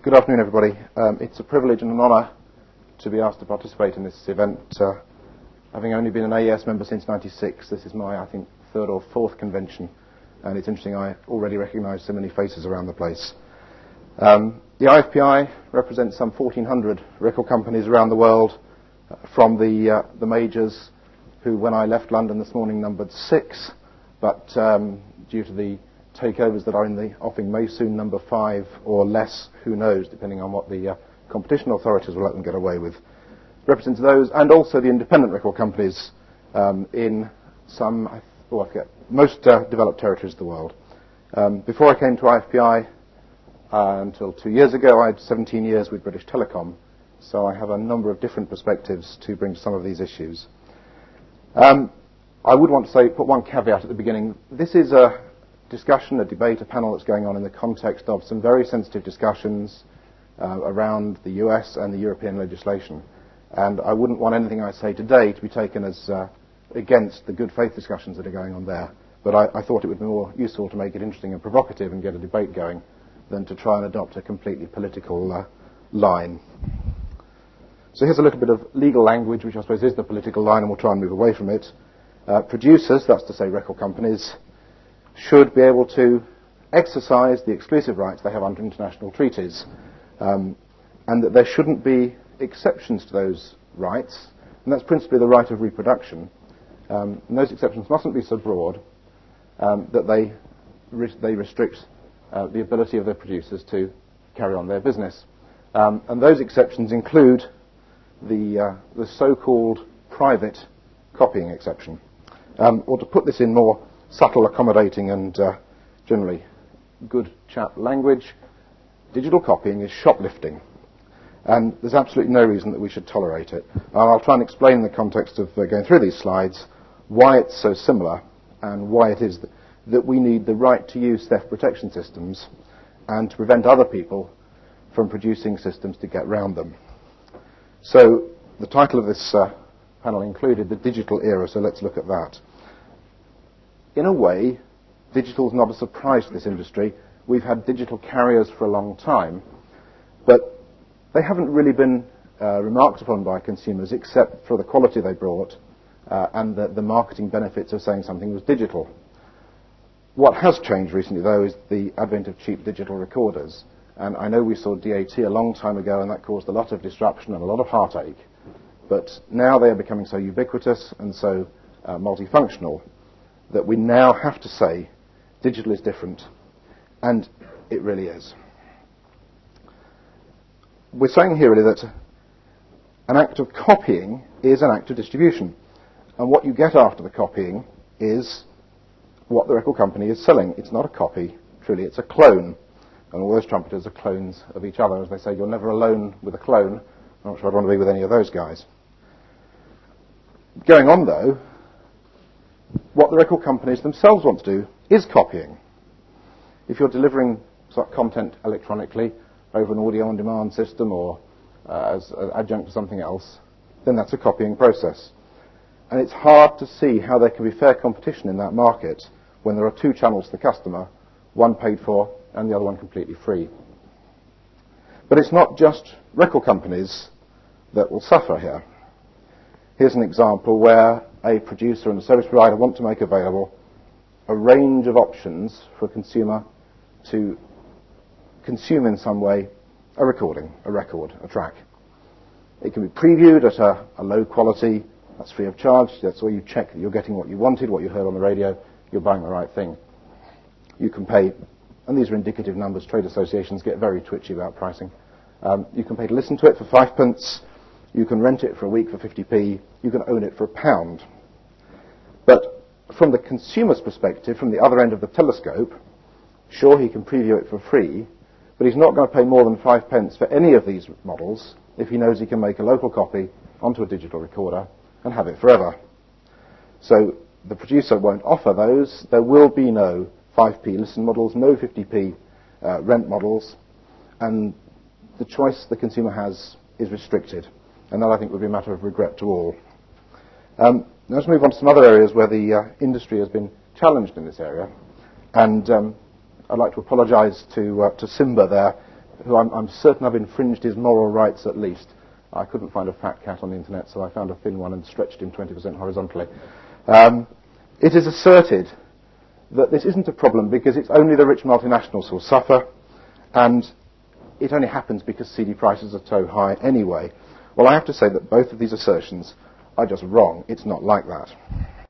Good afternoon, everybody. It's a privilege and an honour to be asked to participate in this event. Having only been an AES member since '96, this is my, I think, third or fourth convention, and it's interesting I already recognise so many faces around the place. The IFPI represents some 1,400 record companies around the world, from the majors, who, when I left London this morning, numbered 6, but due to the takeovers that are in the offing, may soon number 5 or less, who knows, depending on what the competition authorities will let them get away with. Represents those, and also the independent record companies in some, I forget, most developed territories of the world. Before I came to IFPI, until 2 years ago, I had 17 years with British Telecom, so I have a number of different perspectives to bring to some of these issues. I would want to put one caveat at the beginning. This is a discussion, a debate, a panel that's going on in the context of some very sensitive discussions around the US and the European legislation. And I wouldn't want anything I say today to be taken as against the good faith discussions that are going on there. But I thought it would be more useful to make it interesting and provocative and get a debate going than to try and adopt a completely political line. So here's a little bit of legal language, which I suppose is the political line, and we'll try and move away from it. Producers, that's to say record companies, should be able to exercise the exclusive rights they have under international treaties, and that there shouldn't be exceptions to those rights, and that's principally the right of reproduction. And those exceptions mustn't be so broad that they restrict the ability of the producers to carry on their business. And those exceptions include the so-called private copying exception. Or to put this in more subtle, accommodating and generally good chap language, digital copying is shoplifting, and there's absolutely no reason that we should tolerate it. I'll try and explain in the context of going through these slides why it's so similar and why it is that we need the right to use theft protection systems and to prevent other people from producing systems to get round them. So the title of this panel included the digital era, so let's look at that. In a way, digital is not a surprise to this industry. We've had digital carriers for a long time, but they haven't really been remarked upon by consumers except for the quality they brought and the marketing benefits of saying something was digital. What has changed recently, though, is the advent of cheap digital recorders. And I know we saw DAT a long time ago, and that caused a lot of disruption and a lot of heartache. But now they are becoming so ubiquitous and so multifunctional that we now have to say digital is different, and it really is. We're saying here really that an act of copying is an act of distribution, and what you get after the copying is what the record company is selling. It's not a copy, truly, it's a clone, and all those trumpeters are clones of each other. As they say, you're never alone with a clone. I'm not sure I'd want to be with any of those guys. Going on, though, what the record companies themselves want to do is copying. If you're delivering content electronically over an audio-on-demand system or as an adjunct to something else, then that's a copying process. And it's hard to see how there can be fair competition in that market when there are two channels to the customer, one paid for and the other one completely free. But it's not just record companies that will suffer here. Here's an example where a producer and a service provider want to make available a range of options for a consumer to consume in some way a recording, a record, a track. It can be previewed at a low quality. That's free of charge. That's where you check that you're getting what you wanted, what you heard on the radio, you're buying the right thing. You can pay, and these are indicative numbers, trade associations get very twitchy about pricing. You can pay to listen to it for 5p. You can rent it for a week for 50p. You can own it for £1. But from the consumer's perspective, from the other end of the telescope, sure, he can preview it for free, but he's not going to pay more than 5p for any of these models if he knows he can make a local copy onto a digital recorder and have it forever. So the producer won't offer those. There will be no 5p listen models, no 50p rent models, and the choice the consumer has is restricted. And that, I think, would be a matter of regret to all. Now let's move on to some other areas where the industry has been challenged in this area. And I'd like to apologise to Simba there, who I'm certain I've infringed his moral rights at least. I couldn't find a fat cat on the internet, so I found a thin one and stretched him 20% horizontally. It is asserted that this isn't a problem because it's only the rich multinationals who'll suffer, and it only happens because CD prices are so high anyway. Well, I have to say that both of these assertions are just wrong. It's not like that.